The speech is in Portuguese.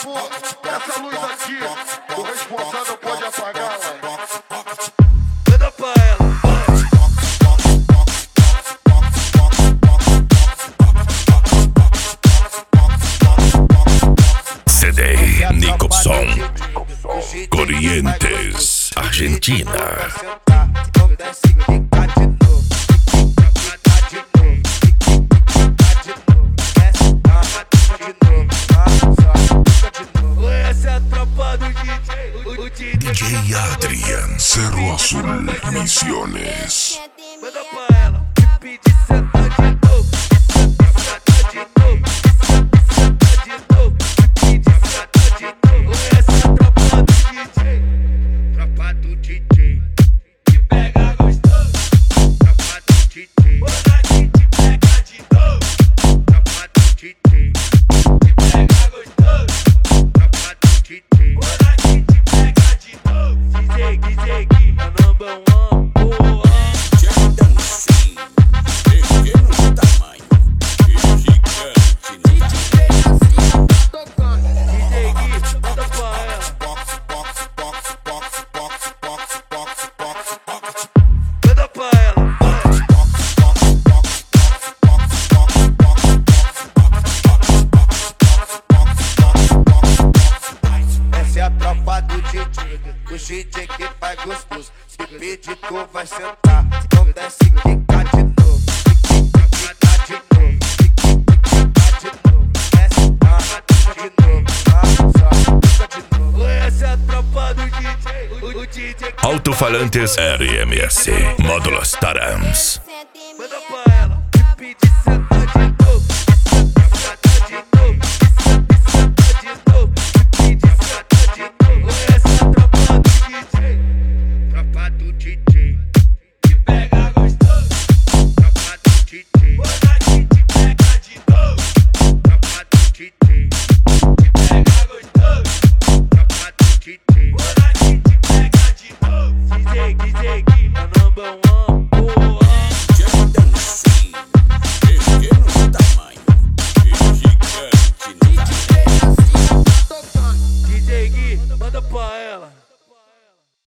favor, essa luz aqui, o responsável pode apagá-la. Manda pra ela. CD Nicholson, Corrientes, Argentina. DJ Adrian, Cerro Azul, Misiones. Manda pra ela, te pedi sentar de novo. Sentar de novo, sentar de novo. Pedi sentar de novo. Essa é a tropa do DJ. Tropa do DJ. Que pega gostoso. Tropa do DJ. Quando a gente pega de novo. Tropa do DJ. Que pega gostoso. Tropa do DJ. Quando a gente pega de novo. DJ, é number one. O DJ que faz gostoso. Se pedir tu vai sentar. Não desce, fica de novo. Fica de novo. Fica de novo. Desce, fica de novo. Fica de novo. Essa é a tropa do DJ. O DJ Alto-falantes RMS, módulos Tarams.